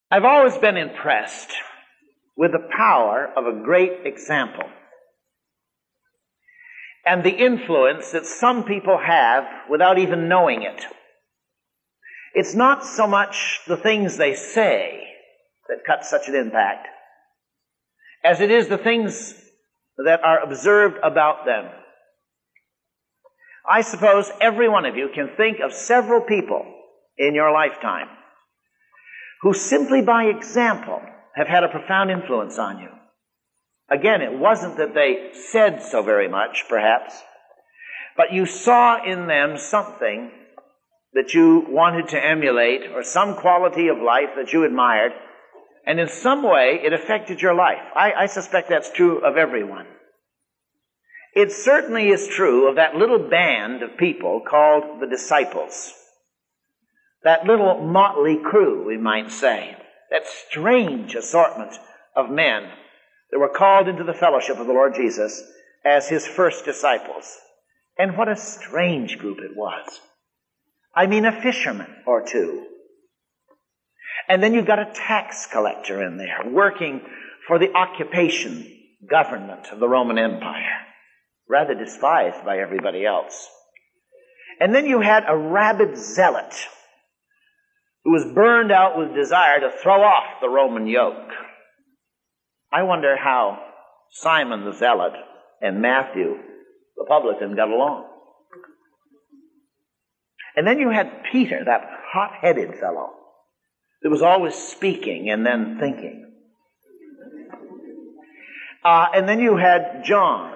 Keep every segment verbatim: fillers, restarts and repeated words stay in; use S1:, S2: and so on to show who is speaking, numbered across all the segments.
S1: I've always been impressed with the power of a great example and the influence that some people have without even knowing it. It's not so much the things they say that cut such an impact as it is the things that are observed about them. I suppose every one of you can think of several people in your lifetime who simply by example have had a profound influence on you. Again, it wasn't that they said so very much, perhaps, but you saw in them something that you wanted to emulate or some quality of life that you admired, and in some way it affected your life. I, I suspect that's true of everyone. It certainly is true of that little band of people called the disciples. That little motley crew, we might say. That strange assortment of men that were called into the fellowship of the Lord Jesus as his first disciples. And what a strange group it was. I mean, a fisherman or two. And then you've got a tax collector in there working for the occupation government of the Roman Empire, rather despised by everybody else. And then you had a rabid zealot who was burned out with desire to throw off the Roman yoke. I wonder how Simon the Zealot and Matthew the publican got along. And then you had Peter, that hot-headed fellow that was always speaking and then thinking. Uh, and then you had John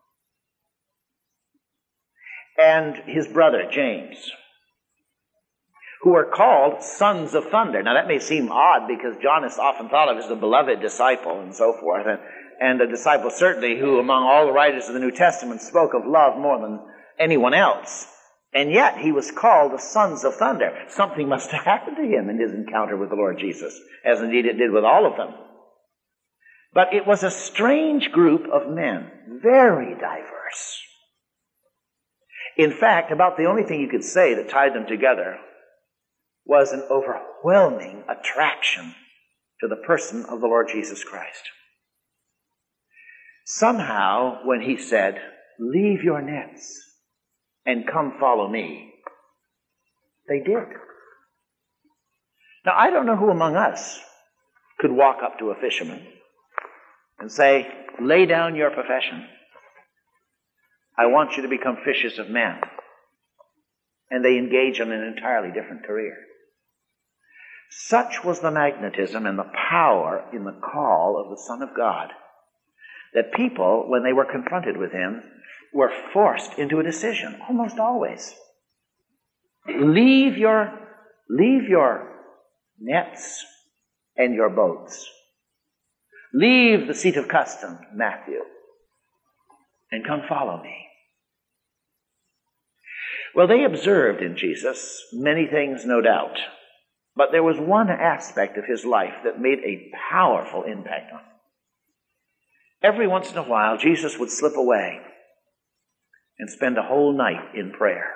S1: and his brother James, who are called sons of thunder. Now that may seem odd because John is often thought of as the beloved disciple and so forth, and, and a disciple certainly who among all the writers of the New Testament spoke of love more than anyone else. And yet he was called the sons of thunder. Something must have happened to him in his encounter with the Lord Jesus, as indeed it did with all of them. But it was a strange group of men, very diverse. In fact, about the only thing you could say that tied them together was an overwhelming attraction to the person of the Lord Jesus Christ. Somehow, when he said, "Leave your nets and come follow me," they did. Now, I don't know who among us could walk up to a fisherman and say, "Lay down your profession. I want you to become fishers of men." And they engage in an entirely different career. Such was the magnetism and the power in the call of the Son of God that people, when they were confronted with him, were forced into a decision, almost always. Leave your, leave your nets and your boats. Leave the seat of custom, Matthew, and come follow me. Well, they observed in Jesus many things, no doubt. But there was one aspect of his life that made a powerful impact on him. Every once in a while, Jesus would slip away and spend a whole night in prayer.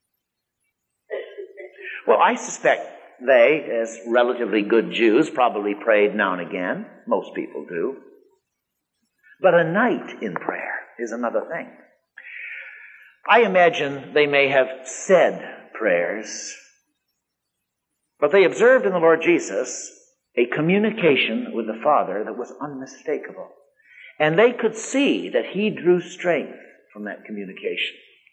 S1: Well, I suspect they, as relatively good Jews, probably prayed now and again. Most people do. But a night in prayer is another thing. I imagine they may have said prayers, but they observed in the Lord Jesus a communication with the Father that was unmistakable. And they could see that he drew strength from that communication.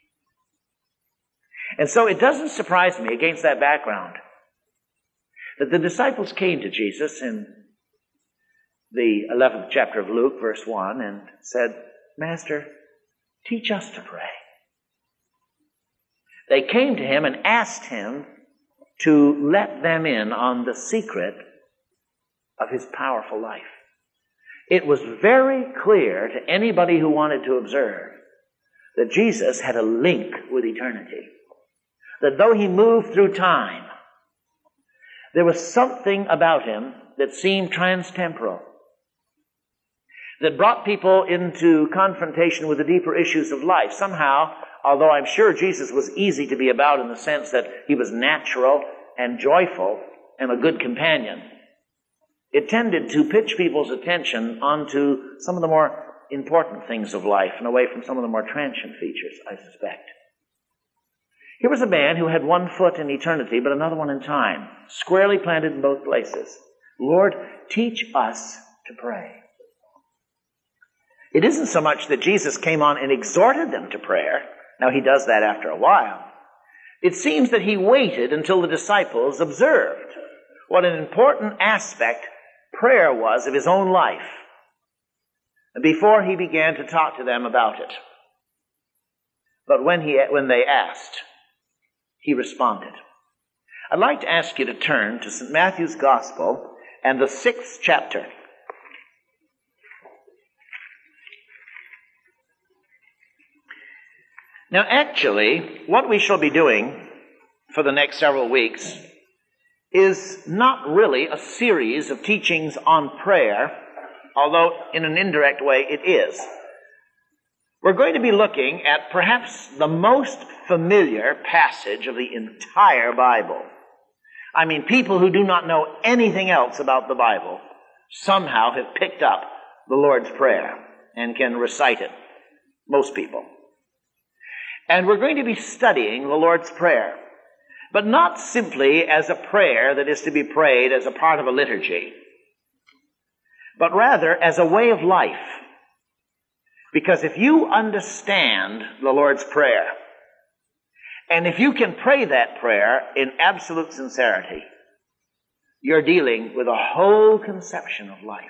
S1: And so it doesn't surprise me, against that background, that the disciples came to Jesus in the eleventh chapter of Luke, verse one, and said, "Master, teach us to pray." They came to him and asked him to let them in on the secret of his powerful life. It was very clear to anybody who wanted to observe that Jesus had a link with eternity. That though he moved through time, there was something about him that seemed transtemporal, that brought people into confrontation with the deeper issues of life. Somehow, although I'm sure Jesus was easy to be about in the sense that he was natural and joyful and a good companion, it tended to pitch people's attention onto some of the more important things of life and away from some of the more transient features, I suspect. Here was a man who had one foot in eternity but another one in time, squarely planted in both places. Lord, teach us to pray. It isn't so much that Jesus came on and exhorted them to prayer. Now, he does that after a while. It seems that he waited until the disciples observed what an important aspect prayer was of his own life before he began to talk to them about it. But when he, when they asked, he responded. I'd like to ask you to turn to Saint Matthew's Gospel and the sixth chapter. Now, actually, what we shall be doing for the next several weeks is not really a series of teachings on prayer, although in an indirect way it is. We're going to be looking at perhaps the most familiar passage of the entire Bible. I mean, people who do not know anything else about the Bible somehow have picked up the Lord's Prayer and can recite it. Most people. And we're going to be studying the Lord's Prayer, but not simply as a prayer that is to be prayed as a part of a liturgy, but rather as a way of life. Because if you understand the Lord's Prayer, and if you can pray that prayer in absolute sincerity, you're dealing with a whole conception of life.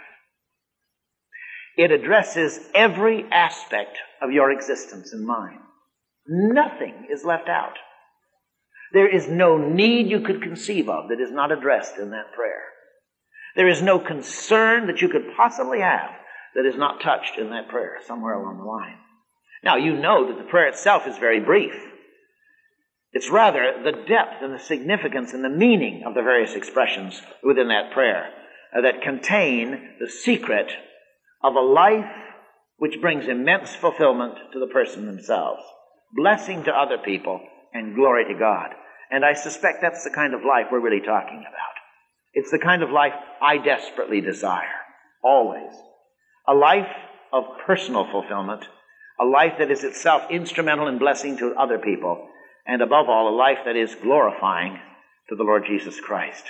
S1: It addresses every aspect of your existence and mind. Nothing is left out. There is no need you could conceive of that is not addressed in that prayer. There is no concern that you could possibly have that is not touched in that prayer somewhere along the line. Now, you know that the prayer itself is very brief. It's rather the depth and the significance and the meaning of the various expressions within that prayer uh, that contain the secret of a life which brings immense fulfillment to the person themselves, blessing to other people, and glory to God. And I suspect that's the kind of life we're really talking about. It's the kind of life I desperately desire, always. A life of personal fulfillment, a life that is itself instrumental in blessing to other people, and above all, a life that is glorifying to the Lord Jesus Christ.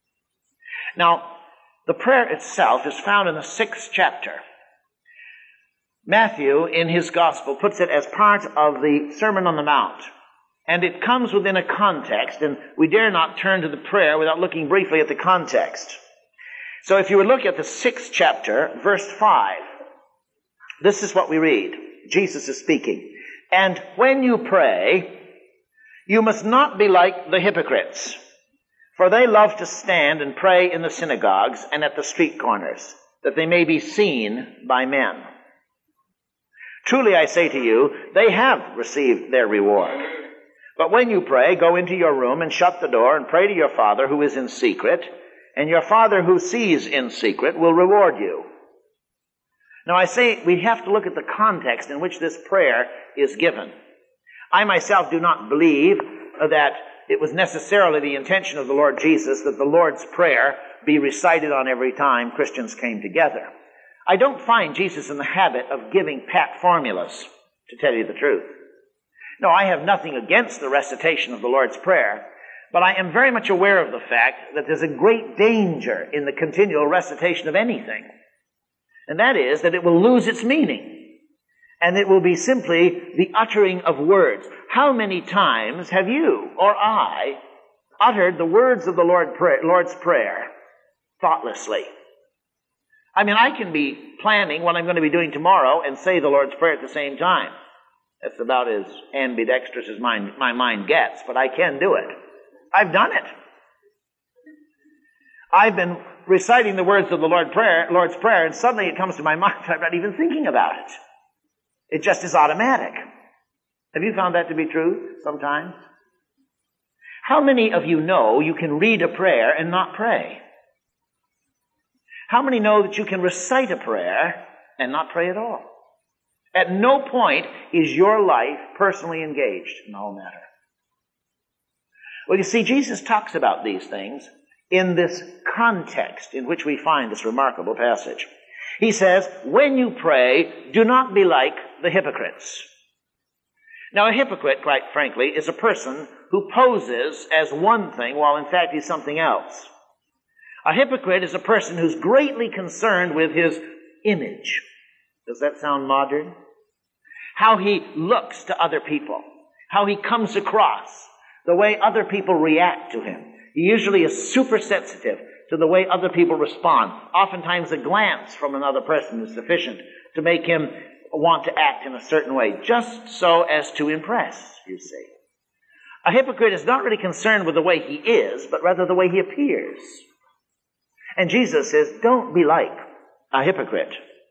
S1: Now, the prayer itself is found in the sixth chapter. Matthew, in his Gospel, puts it as part of the Sermon on the Mount. And it comes within a context, and we dare not turn to the prayer without looking briefly at the context. So if you would look at the sixth chapter, verse five, this is what we read. Jesus is speaking. And when you pray, you must not be like the hypocrites, for they love to stand and pray in the synagogues and at the street corners, that they may be seen by men. Truly I say to you, they have received their reward. But when you pray, go into your room and shut the door and pray to your Father who is in secret, and your Father who sees in secret will reward you. Now I say we have to look at the context in which this prayer is given. I myself do not believe that it was necessarily the intention of the Lord Jesus that the Lord's Prayer be recited on every time Christians came together. I don't find Jesus in the habit of giving pat formulas, to tell you the truth. No, I have nothing against the recitation of the Lord's Prayer, but I am very much aware of the fact that there's a great danger in the continual recitation of anything. And that is that it will lose its meaning. And it will be simply the uttering of words. How many times have you or I uttered the words of the Lord pray, Lord's Prayer thoughtlessly? I mean, I can be planning what I'm going to be doing tomorrow and say the Lord's Prayer at the same time. That's about as ambidextrous as my, my mind gets, but I can do it. I've done it. I've been reciting the words of the Lord prayer, Lord's Prayer, and suddenly it comes to my mind, I'm not even thinking about it. It just is automatic. Have you found that to be true sometimes? How many of you know you can read a prayer and not pray? How many know that you can recite a prayer and not pray at all? At no point is your life personally engaged in the whole matter. Well, you see, Jesus talks about these things in this context in which we find this remarkable passage. He says, when you pray, do not be like the hypocrites. Now, a hypocrite, quite frankly, is a person who poses as one thing while in fact he's something else. A hypocrite is a person who's greatly concerned with his image. Does that sound modern? How he looks to other people, how he comes across, the way other people react to him. He usually is super sensitive to the way other people respond. Oftentimes a glance from another person is sufficient to make him want to act in a certain way, just so as to impress, you see. A hypocrite is not really concerned with the way he is, but rather the way he appears. And Jesus says, don't be like a hypocrite.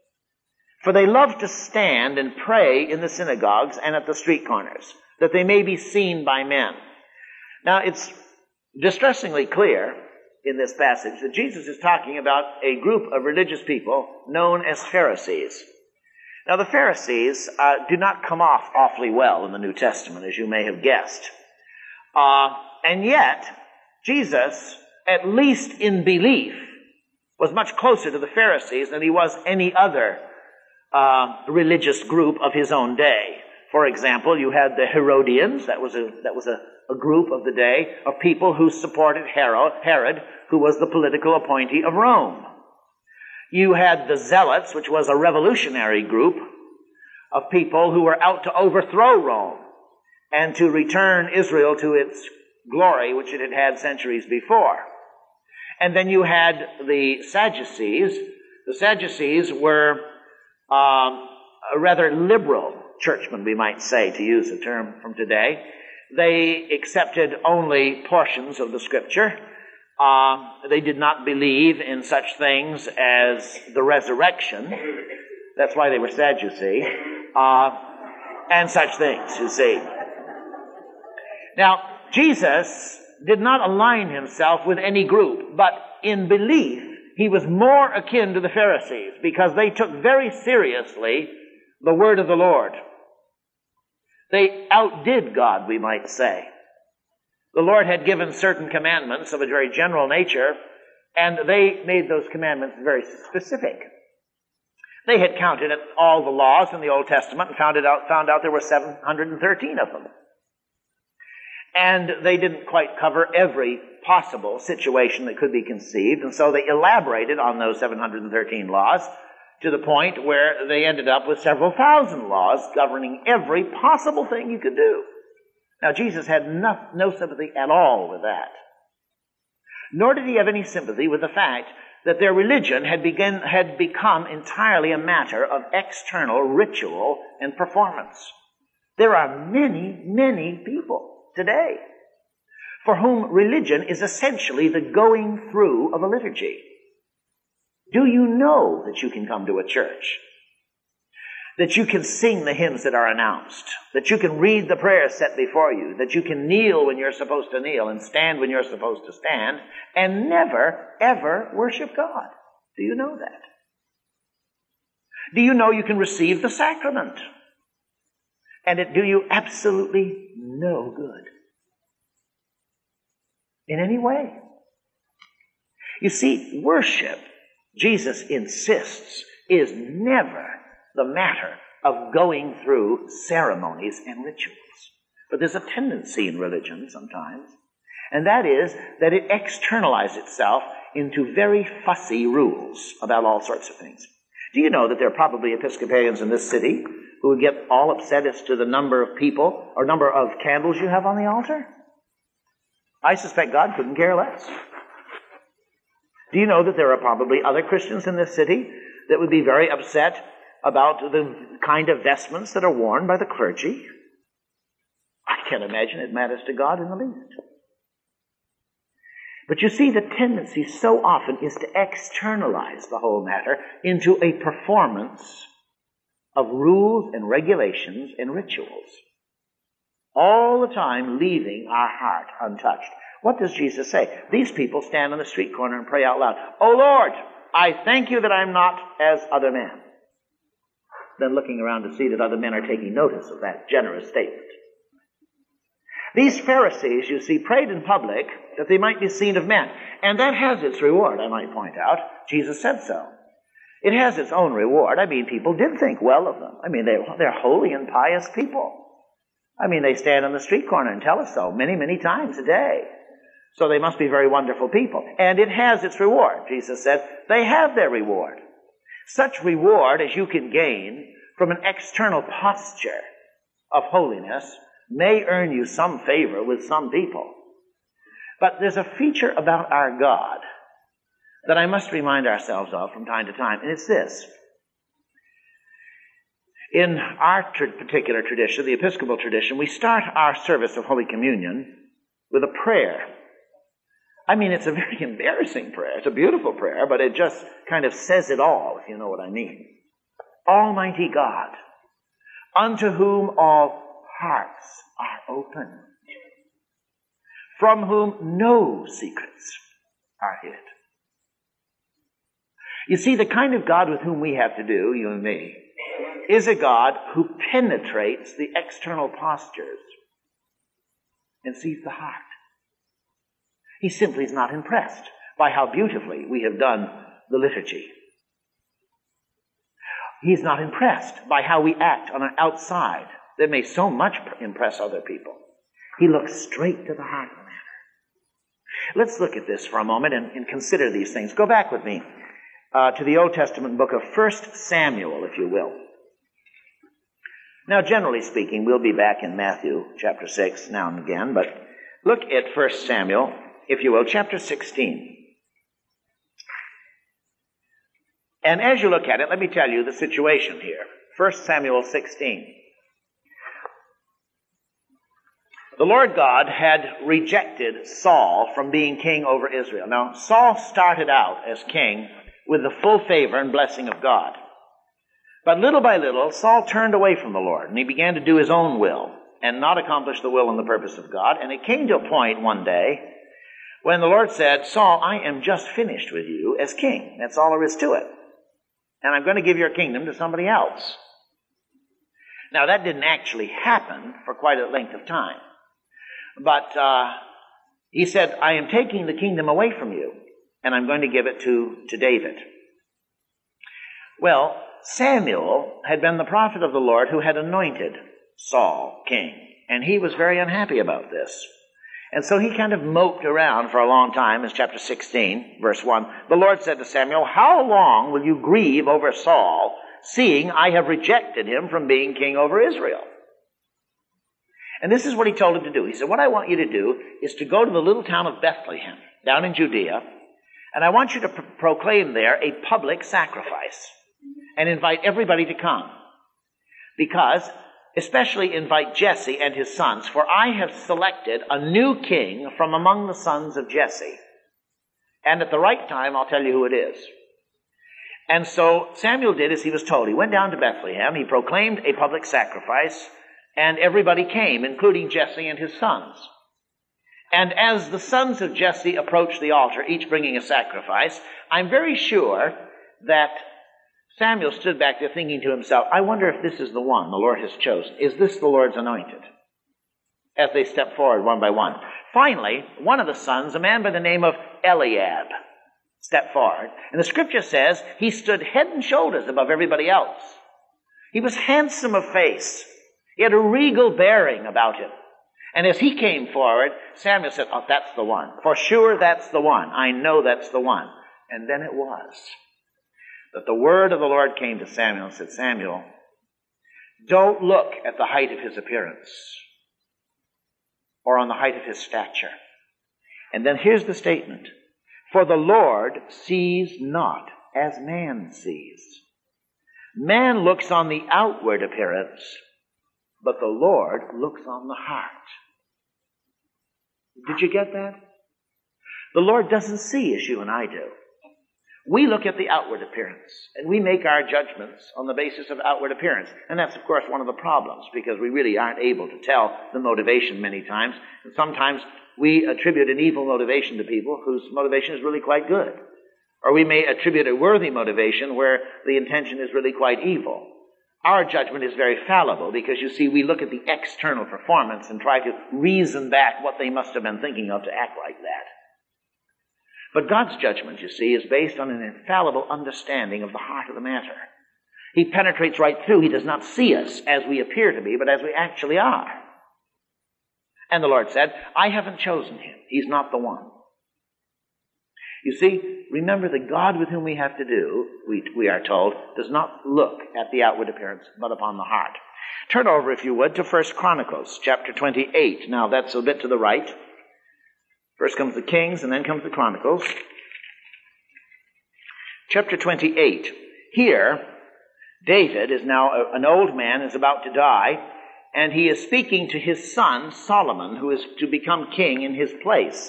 S1: For they love to stand and pray in the synagogues and at the street corners, that they may be seen by men. Now, it's distressingly clear in this passage that Jesus is talking about a group of religious people known as Pharisees. Now, the Pharisees uh, do not come off awfully well in the New Testament, as you may have guessed. Uh, and yet, Jesus, at least in belief, was much closer to the Pharisees than he was any other uh, religious group of his own day. For example, you had the Herodians. That was a that was a, a group of the day of people who supported Herod, Herod, who was the political appointee of Rome. You had the Zealots, which was a revolutionary group of people who were out to overthrow Rome and to return Israel to its glory, which it had had centuries before. And then you had the Sadducees. The Sadducees were um, a rather liberal churchmen, we might say, to use a term from today. They accepted only portions of the Scripture. Uh, they did not believe in such things as the resurrection. That's why they were Sadducee. Uh, and such things, you see. Now, Jesus did not align himself with any group, but in belief, he was more akin to the Pharisees because they took very seriously the word of the Lord. They outdid God, we might say. The Lord had given certain commandments of a very general nature, and they made those commandments very specific. They had counted all the laws in the Old Testament and found, it out, found out there were seven hundred thirteen of them. And they didn't quite cover every possible situation that could be conceived, and so they elaborated on those seven hundred thirteen laws to the point where they ended up with several thousand laws governing every possible thing you could do. Now, Jesus had no, no sympathy at all with that. Nor did he have any sympathy with the fact that their religion had, begin, had become entirely a matter of external ritual and performance. There are many, many people today for whom religion is essentially the going through of a liturgy. Do you know that you can come to a church? That you can sing the hymns that are announced? That you can read the prayers set before you? That you can kneel when you're supposed to kneel and stand when you're supposed to stand and never, ever worship God? Do you know that? Do you know you can receive the sacrament and it do you absolutely no good in any way? You see, worship, Jesus insists, is never the matter of going through ceremonies and rituals. But there's a tendency in religion sometimes, and that is that it externalizes itself into very fussy rules about all sorts of things. Do you know that there are probably Episcopalians in this city who would get all upset as to the number of people or number of candles you have on the altar? I suspect God couldn't care less. Do you know that there are probably other Christians in this city that would be very upset about the kind of vestments that are worn by the clergy? I can't imagine it matters to God in the least. But you see, the tendency so often is to externalize the whole matter into a performance of rules and regulations and rituals, all the time leaving our heart untouched. What does Jesus say? These people stand on the street corner and pray out loud, "Oh Lord, I thank you that I'm not as other men." Then looking around to see that other men are taking notice of that generous statement. These Pharisees, you see, prayed in public that they might be seen of men. And that has its reward, I might point out. Jesus said so. It has its own reward. I mean, people did think well of them. I mean, they, they're holy and pious people. I mean, they stand on the street corner and tell us so many, many times a day. So they must be very wonderful people. And it has its reward. Jesus said, they have their reward. Such reward as you can gain from an external posture of holiness may earn you some favor with some people. But there's a feature about our God that I must remind ourselves of from time to time, and it's this. In our tr- particular tradition, the Episcopal tradition, we start our service of Holy Communion with a prayer. I mean, it's a very embarrassing prayer. It's a beautiful prayer, but it just kind of says it all, if you know what I mean. Almighty God, unto whom all hearts are open, from whom no secrets are hid. You see, the kind of God with whom we have to do, you and me, is a God who penetrates the external postures and sees the heart. He simply is not impressed by how beautifully we have done the liturgy. He's not impressed by how we act on an outside that may so much impress other people. He looks straight to the heart of the matter. Let's look at this for a moment and, and consider these things. Go back with me uh, to the Old Testament book of First Samuel, if you will. Now, generally speaking, we'll be back in Matthew chapter six now and again, but look at First Samuel, if you will, chapter sixteen. And as you look at it, let me tell you the situation here. First Samuel sixteen. The Lord God had rejected Saul from being king over Israel. Now, Saul started out as king with the full favor and blessing of God. But little by little, Saul turned away from the Lord, and he began to do his own will and not accomplish the will and the purpose of God. And it came to a point one day when the Lord said, Saul, I am just finished with you as king. That's all there is to it. And I'm going to give your kingdom to somebody else. Now, that didn't actually happen for quite a length of time. But uh, he said, I am taking the kingdom away from you, and I'm going to give it to, to David. Well, Samuel had been the prophet of the Lord who had anointed Saul king, and he was very unhappy about this. And so he kind of moped around for a long time. In chapter sixteen, verse one, the Lord said to Samuel, how long will you grieve over Saul, seeing I have rejected him from being king over Israel? And this is what he told him to do. He said, what I want you to do is to go to the little town of Bethlehem, down in Judea, and I want you to pro- proclaim there a public sacrifice and invite everybody to come. Because, especially invite Jesse and his sons, for I have selected a new king from among the sons of Jesse. And at the right time, I'll tell you who it is. And so Samuel did as he was told. He went down to Bethlehem, he proclaimed a public sacrifice, and everybody came, including Jesse and his sons. And as the sons of Jesse approached the altar, each bringing a sacrifice, I'm very sure that Samuel stood back there thinking to himself, I wonder if this is the one the Lord has chosen. Is this the Lord's anointed? As they stepped forward one by one. Finally, one of the sons, a man by the name of Eliab, stepped forward. And the scripture says he stood head and shoulders above everybody else. He was handsome of face. He had a regal bearing about him. And as he came forward, Samuel said, oh, that's the one. For sure, that's the one. I know that's the one. And then it was that the word of the Lord came to Samuel and said, Samuel, don't look at the height of his appearance or on the height of his stature. And then here's the statement. For the Lord sees not as man sees. Man looks on the outward appearance, but the Lord looks on the heart. Did you get that? The Lord doesn't see as you and I do. We look at the outward appearance, and we make our judgments on the basis of outward appearance. And that's, of course, one of the problems, because we really aren't able to tell the motivation many times. And sometimes we attribute an evil motivation to people whose motivation is really quite good. Or we may attribute a worthy motivation where the intention is really quite evil. Our judgment is very fallible because, you see, we look at the external performance and try to reason back what they must have been thinking of to act like that. But God's judgment, you see, is based on an infallible understanding of the heart of the matter. He penetrates right through. He does not see us as we appear to be, but as we actually are. And the Lord said, I haven't chosen him. He's not the one. You see, remember that God with whom we have to do, we, we are told, does not look at the outward appearance, but upon the heart. Turn over, if you would, to First Chronicles, chapter twenty-eight. Now, that's a bit to the right. First comes the Kings, and then comes the Chronicles. Chapter twenty-eight. Here, David is now an old man, is about to die, and he is speaking to his son, Solomon, who is to become king in his place.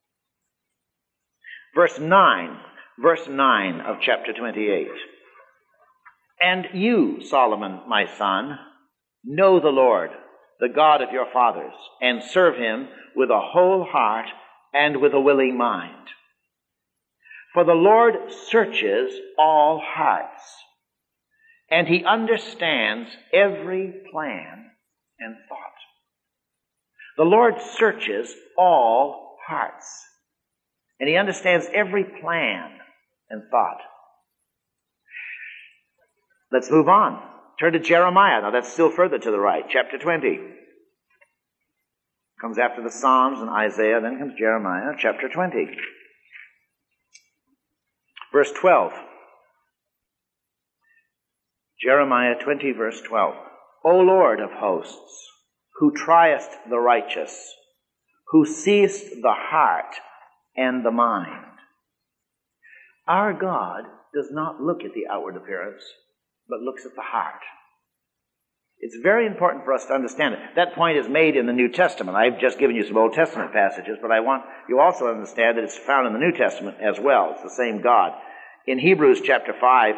S1: Verse nine, verse nine of chapter twenty-eight. And you, Solomon, my son, know the Lord, the God of your fathers, and serve him with a whole heart and with a willing mind. For the Lord searches all hearts, and he understands every plan and thought. The Lord searches all hearts, and he understands every plan and thought. Let's move on. Turn to Jeremiah. Now that's still further to the right. Chapter twenty. Comes after the Psalms and Isaiah. Then comes Jeremiah. Chapter twenty. Verse twelve. Jeremiah twenty, verse twelve. O Lord of hosts, who triest the righteous, who seest the heart and the mind. Our God does not look at the outward appearance, but looks at the heart. It's very important for us to understand it. That point is made in the New Testament. I've just given you some Old Testament passages, but I want you also to understand that it's found in the New Testament as well. It's the same God. In Hebrews chapter five,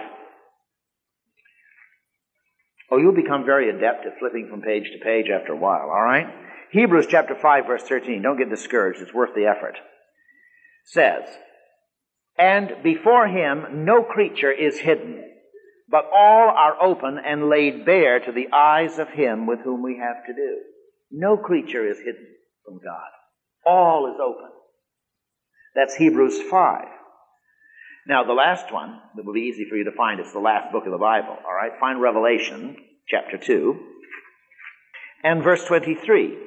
S1: oh, you'll become very adept at flipping from page to page after a while, all right? Hebrews chapter five, verse thirteen. Don't get discouraged. It's worth the effort. Says, and before him no creature is hidden, but all are open and laid bare to the eyes of him with whom we have to do. No creature is hidden from God. All is open. That's Hebrews five. Now, the last one that will be easy for you to find is the last book of the Bible, all right? Find Revelation chapter two and verse twenty-three.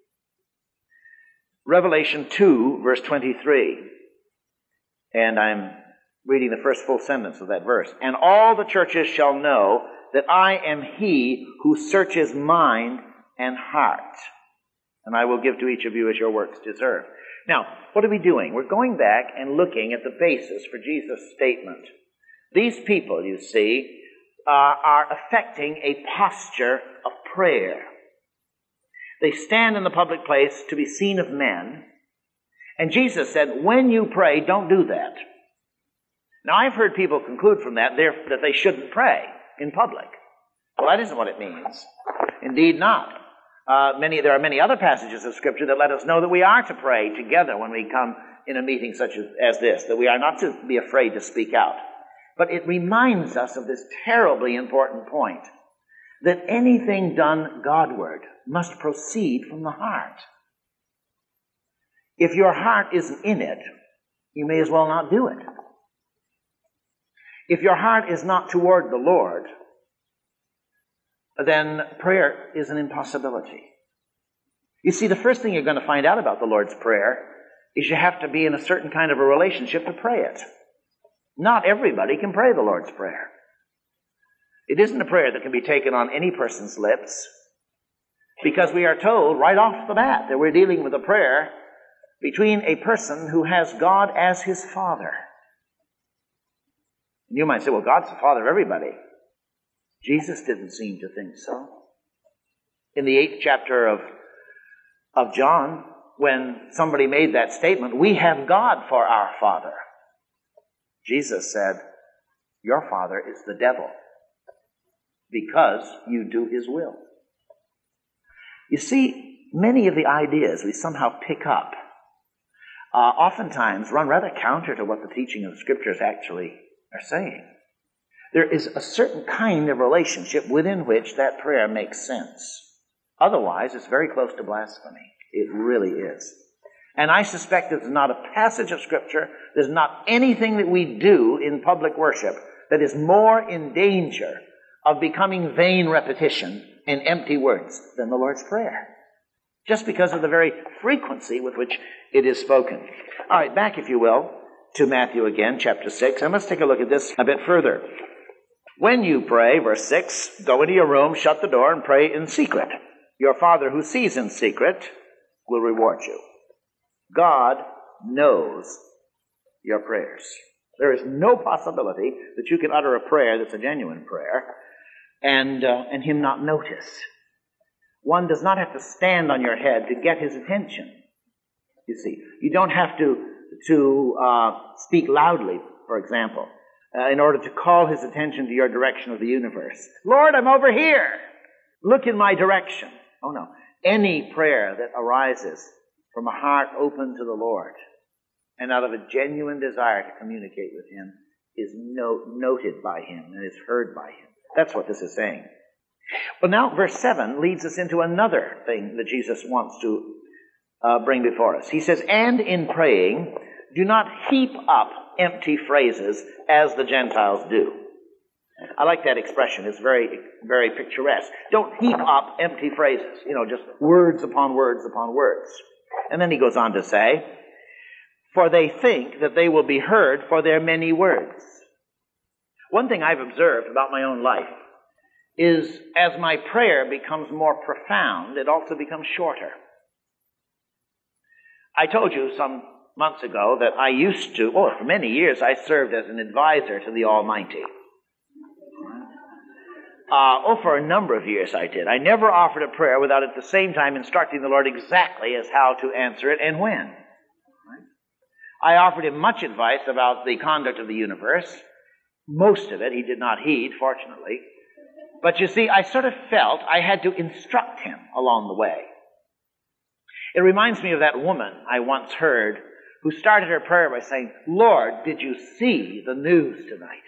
S1: Revelation two, verse twenty-three. And I'm reading the first full sentence of that verse. And all the churches shall know that I am he who searches mind and heart, and I will give to each of you as your works deserve. Now, what are we doing? We're going back and looking at the basis for Jesus' statement. These people, you see, uh, are affecting a posture of prayer. They stand in the public place to be seen of men. And Jesus said, when you pray, don't do that. Now, I've heard people conclude from that that they shouldn't pray in public. Well, that isn't what it means. Indeed not. Uh, many, there are many other passages of Scripture that let us know that we are to pray together when we come in a meeting such as, as this, that we are not to be afraid to speak out. But it reminds us of this terribly important point, that anything done Godward must proceed from the heart. If your heart isn't in it, you may as well not do it. If your heart is not toward the Lord, then prayer is an impossibility. You see, the first thing you're going to find out about the Lord's Prayer is you have to be in a certain kind of a relationship to pray it. Not everybody can pray the Lord's Prayer. It isn't a prayer that can be taken on any person's lips, because we are told right off the bat that we're dealing with a prayer between a person who has God as his Father. You might say, well, God's the Father of everybody. Jesus didn't seem to think so. In the eighth chapter of, of John, when somebody made that statement, we have God for our Father, Jesus said, your father is the devil, because you do his will. You see, many of the ideas we somehow pick up uh, oftentimes run rather counter to what the teaching of the Scriptures actually are saying. There is a certain kind of relationship within which that prayer makes sense. Otherwise, it's very close to blasphemy. It really is. And I suspect there's not a passage of Scripture, there's not anything that we do in public worship that is more in danger of becoming vain repetition and empty words than the Lord's Prayer. Just because of the very frequency with which it is spoken. All right, back, if you will, to Matthew again, chapter six, and let's take a look at this a bit further. When you pray, verse six, go into your room, shut the door, and pray in secret. Your Father who sees in secret will reward you. God knows your prayers. There is no possibility that you can utter a prayer that's a genuine prayer and, uh, and Him not notice. One does not have to stand on your head to get His attention. You see, you don't have to, to uh, speak loudly, for example, uh, in order to call His attention to your direction of the universe. Lord, I'm over here. Look in my direction. Oh no. Any prayer that arises from a heart open to the Lord and out of a genuine desire to communicate with Him is no, noted by Him and is heard by Him. That's what this is saying. Well, now verse seven leads us into another thing that Jesus wants to uh, bring before us. He says, and in praying, do not heap up empty phrases as the Gentiles do. I like that expression. It's very, very picturesque. Don't heap up empty phrases. You know, just words upon words upon words. And then he goes on to say, for they think that they will be heard for their many words. One thing I've observed about my own life is as my prayer becomes more profound, it also becomes shorter. I told you some months ago that I used to, oh, for many years I served as an advisor to the Almighty. Uh, oh, for a number of years I did. I never offered a prayer without at the same time instructing the Lord exactly as how to answer it and when. I offered Him much advice about the conduct of the universe. Most of it He did not heed, fortunately. But you see, I sort of felt I had to instruct Him along the way. It reminds me of that woman I once heard who started her prayer by saying, Lord, did you see the news tonight?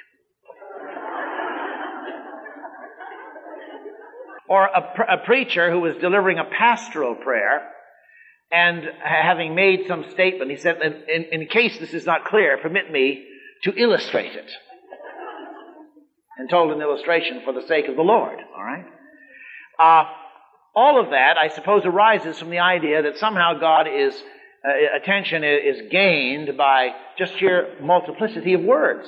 S1: Or a, pr- a preacher who was delivering a pastoral prayer and having made some statement, he said, in, in case this is not clear, permit me to illustrate it. And told an illustration for the sake of the Lord, all right? Uh, all of that, I suppose, arises from the idea that somehow God is, uh, attention is gained by just sheer multiplicity of words.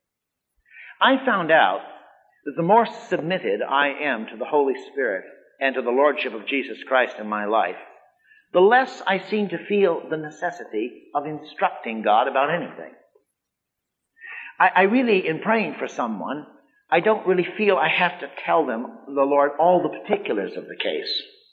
S1: I found out that the more submitted I am to the Holy Spirit and to the Lordship of Jesus Christ in my life, the less I seem to feel the necessity of instructing God about anything. I, I really, in praying for someone, I don't really feel I have to tell them, the Lord, all the particulars of the case.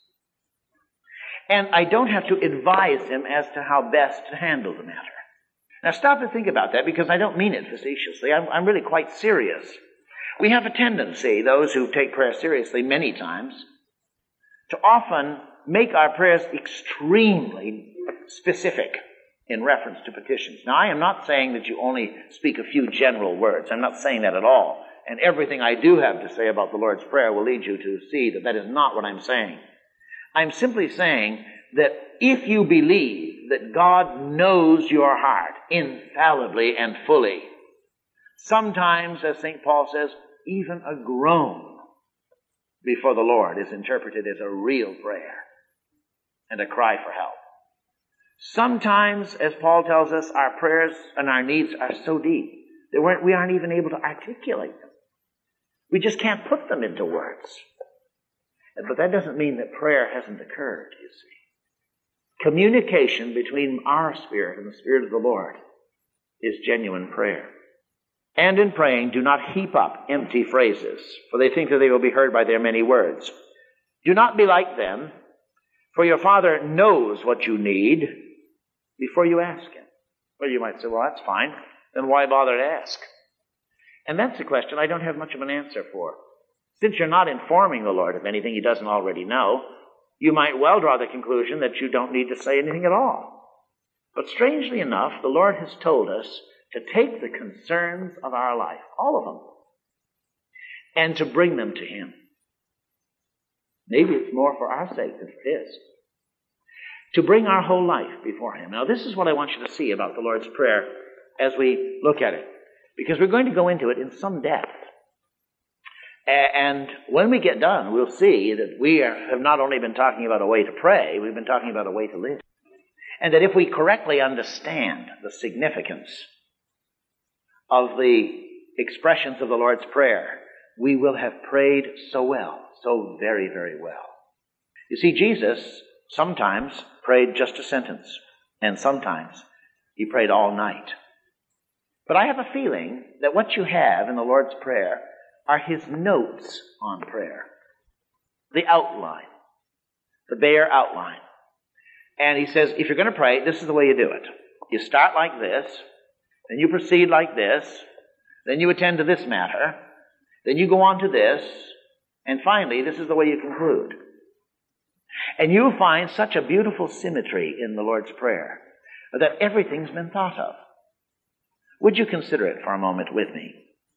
S1: And I don't have to advise them as to how best to handle the matter. Now stop and think about that, because I don't mean it facetiously. I'm, I'm really quite serious. We have a tendency, those who take prayer seriously many times, to often make our prayers extremely specific in reference to petitions. Now, I am not saying that you only speak a few general words. I'm not saying that at all. And everything I do have to say about the Lord's Prayer will lead you to see that that is not what I'm saying. I'm simply saying that if you believe that God knows your heart infallibly and fully, sometimes, as Saint Paul says, even a groan before the Lord is interpreted as a real prayer and a cry for help. Sometimes, as Paul tells us, our prayers and our needs are so deep that we're, we aren't even able to articulate them. We just can't put them into words. But that doesn't mean that prayer hasn't occurred, you see. Communication between our spirit and the Spirit of the Lord is genuine prayer. And in praying, do not heap up empty phrases, for they think that they will be heard by their many words. Do not be like them, for your Father knows what you need before you ask Him. Well, you might say, well, that's fine. Then why bother to ask? And that's a question I don't have much of an answer for. Since you're not informing the Lord of anything He doesn't already know, you might well draw the conclusion that you don't need to say anything at all. But strangely enough, the Lord has told us to take the concerns of our life, all of them, and to bring them to Him. Maybe it's more for our sake than for His. To bring our whole life before Him. Now, this is what I want you to see about the Lord's Prayer as we look at it, because we're going to go into it in some depth. And when we get done, we'll see that we are, have not only been talking about a way to pray, we've been talking about a way to live. And that if we correctly understand the significance of the expressions of the Lord's Prayer, we will have prayed so well, so very, very well. You see, Jesus sometimes prayed just a sentence, and sometimes He prayed all night. But I have a feeling that what you have in the Lord's Prayer are His notes on prayer. The outline. The bare outline. And He says, if you're going to pray, this is the way you do it. You start like this, then you proceed like this, then you attend to this matter, then you go on to this, and finally, this is the way you conclude. And you'll find such a beautiful symmetry in the Lord's Prayer that everything's been thought of. Would you consider it for a moment with me?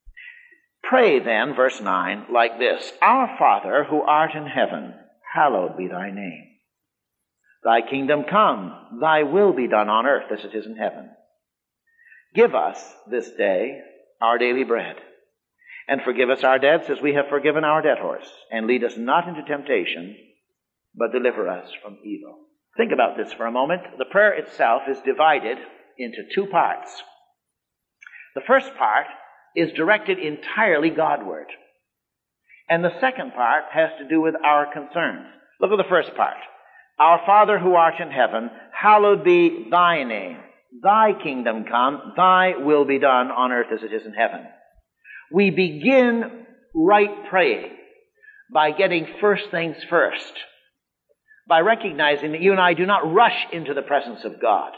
S1: Pray then, verse nine, like this. Our Father, who art in heaven, hallowed be thy name. Thy kingdom come, thy will be done on earth as it is in heaven. Give us this day our daily bread, and forgive us our debts as we have forgiven our debtors, and lead us not into temptation, but deliver us from evil. Think about this for a moment. The prayer itself is divided into two parts. The first part is directed entirely Godward. And the second part has to do with our concerns. Look at the first part. Our Father who art in heaven, hallowed be thy name. Thy kingdom come, thy will be done on earth as it is in heaven. We begin right praying by getting first things first. By recognizing that you and I do not rush into the presence of God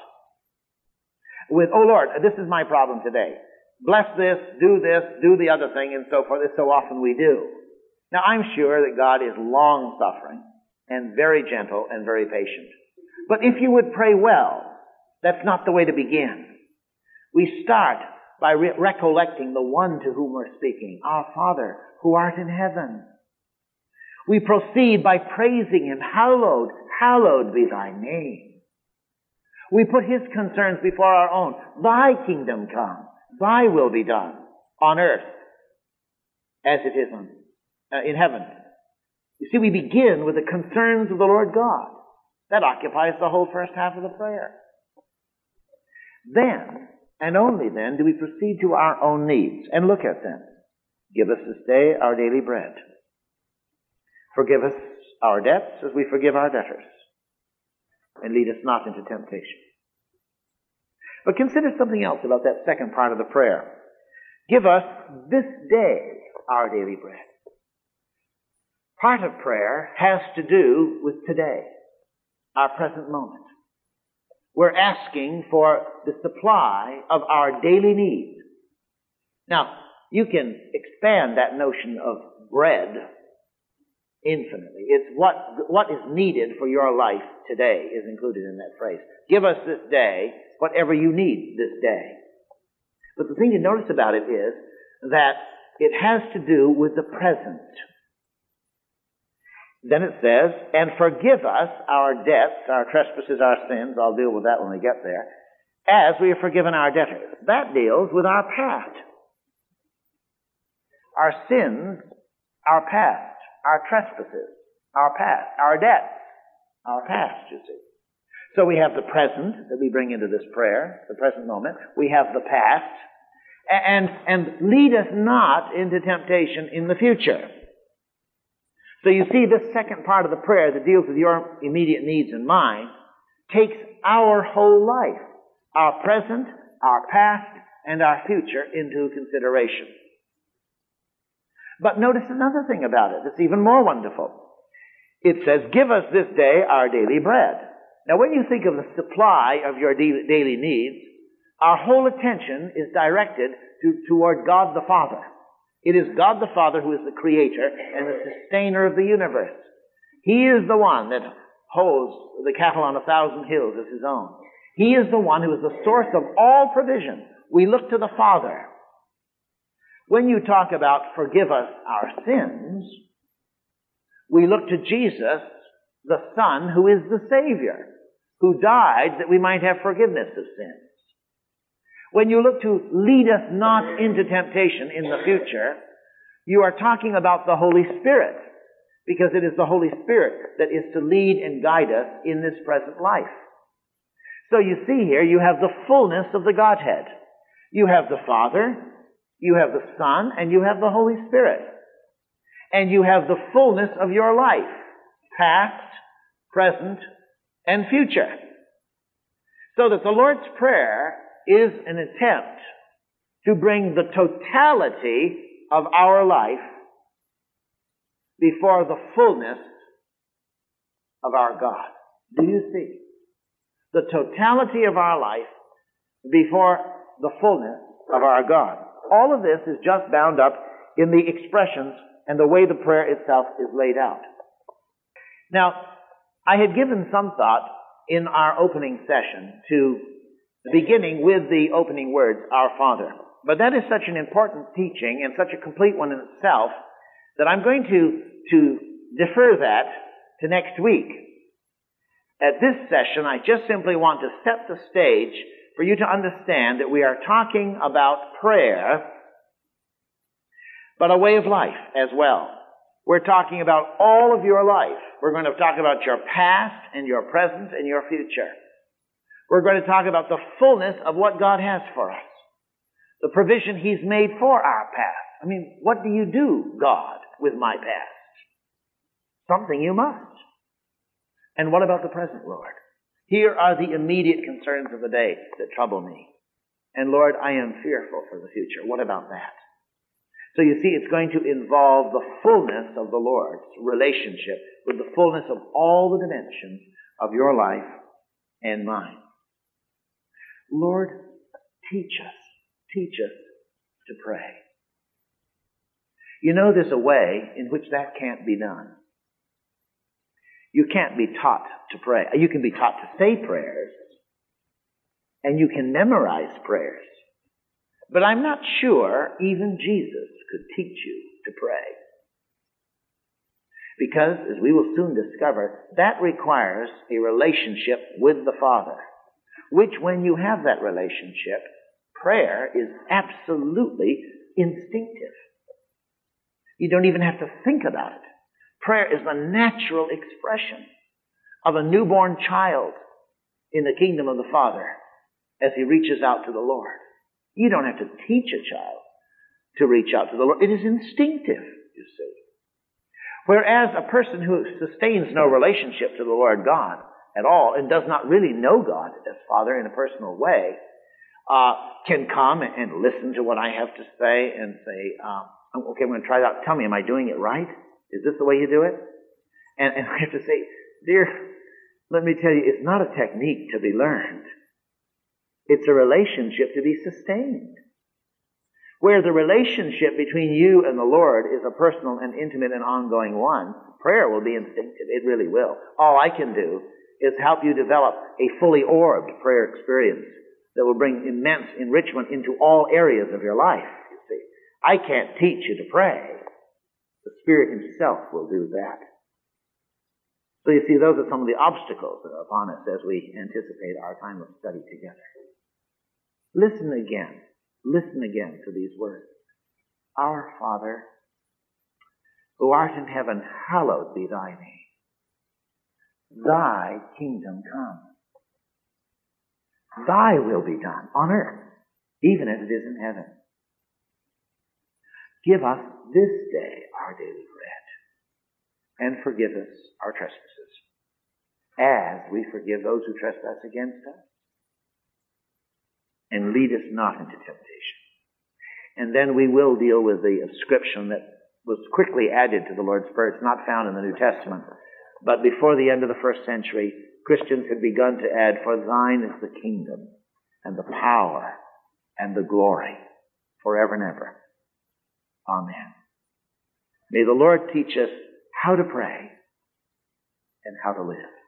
S1: with, oh Lord, this is my problem today. Bless this, do this, do the other thing, and so forth, as so often we do. Now, I'm sure that God is long-suffering and very gentle and very patient. But if you would pray well, that's not the way to begin. We start by re- recollecting the one to whom we're speaking, our Father who art in heaven. We proceed by praising Him. Hallowed, hallowed be thy name. We put His concerns before our own. Thy kingdom come. Thy will be done on earth as it is on, uh, in heaven. You see, we begin with the concerns of the Lord God. That occupies the whole first half of the prayer. Then, and only then, do we proceed to our own needs and look at them. Give us this day our daily bread. Forgive us our debts as we forgive our debtors. And lead us not into temptation. But consider something else about that second part of the prayer. Give us this day our daily bread. Part of prayer has to do with today, our present moment. We're asking for the supply of our daily needs. Now, you can expand that notion of bread infinitely. It's what, what is needed for your life today is included in that phrase. Give us this day whatever you need this day. But the thing to notice about it is that it has to do with the present. Then it says, and forgive us our debts, our trespasses, our sins. I'll deal with that when we get there. As we have forgiven our debtors. That deals with our past. Our sins, our past. Our trespasses, our past. Our debts, our past, you see. So we have the present that we bring into this prayer, the present moment. We have the past. And, and lead us not into temptation in the future. So you see, this second part of the prayer that deals with your immediate needs and mine takes our whole life, our present, our past, and our future into consideration. But notice another thing about it that's even more wonderful. It says, give us this day our daily bread. Now, when you think of the supply of your daily needs, our whole attention is directed to, toward God the Father. It is God the Father who is the creator and the sustainer of the universe. He is the one that holds the cattle on a thousand hills as His own. He is the one who is the source of all provision. We look to the Father. When you talk about forgive us our sins, we look to Jesus, the Son, who is the Savior, who died that we might have forgiveness of sins. When you look to lead us not into temptation in the future, you are talking about the Holy Spirit, because it is the Holy Spirit that is to lead and guide us in this present life. So you see here, you have the fullness of the Godhead. You have the Father, you have the Son, and you have the Holy Spirit. And you have the fullness of your life, past, present, and future. So that the Lord's Prayer is an attempt to bring the totality of our life before the fullness of our God. Do you see? The totality of our life before the fullness of our God. All of this is just bound up in the expressions and the way the prayer itself is laid out. Now, I had given some thought in our opening session to beginning with the opening words, Our Father. But that is such an important teaching and such a complete one in itself that I'm going to, to defer that to next week. At this session, I just simply want to set the stage for you to understand that we are talking about prayer, but a way of life as well. We're talking about all of your life. We're going to talk about your past and your present and your future. We're going to talk about the fullness of what God has for us. The provision He's made for our past. I mean, what do you do, God, with my past? Something you must. And what about the present, Lord? Here are the immediate concerns of the day that trouble me. And Lord, I am fearful for the future. What about that? So you see, it's going to involve the fullness of the Lord's relationship with the fullness of all the dimensions of your life and mine. Lord, teach us, teach us to pray. You know, there's a way in which that can't be done. You can't be taught to pray. You can be taught to say prayers, and you can memorize prayers. But I'm not sure even Jesus could teach you to pray. Because, as we will soon discover, that requires a relationship with the Father, which when you have that relationship, prayer is absolutely instinctive. You don't even have to think about it. Prayer is the natural expression of a newborn child in the kingdom of the Father as he reaches out to the Lord. You don't have to teach a child to reach out to the Lord. It is instinctive, you see. Whereas a person who sustains no relationship to the Lord God at all and does not really know God as Father in a personal way uh, can come and listen to what I have to say and say, um, okay, I'm going to try that. Tell me, am I doing it right? Is this the way you do it? And, and I have to say, dear, let me tell you, it's not a technique to be learned. It's a relationship to be sustained. Where the relationship between you and the Lord is a personal and intimate and ongoing one, prayer will be instinctive. It really will. All I can do is help you develop a fully orbed prayer experience that will bring immense enrichment into all areas of your life, you see. I can't teach you to pray. The Spirit Himself will do that. So you see, those are some of the obstacles that are upon us as we anticipate our time of study together. Listen again. Listen again to these words. Our Father, who art in heaven, hallowed be thy name. Thy kingdom come. Thy will be done on earth, even as it is in heaven. Give us this day our daily bread, and forgive us our trespasses, as we forgive those who trespass against us. And lead us not into temptation. And then we will deal with the ascription that was quickly added to the Lord's Prayer. It's not found in the New Testament. But before the end of the first century, Christians had begun to add, for thine is the kingdom, and the power, and the glory, forever and ever. Amen. May the Lord teach us how to pray and how to live.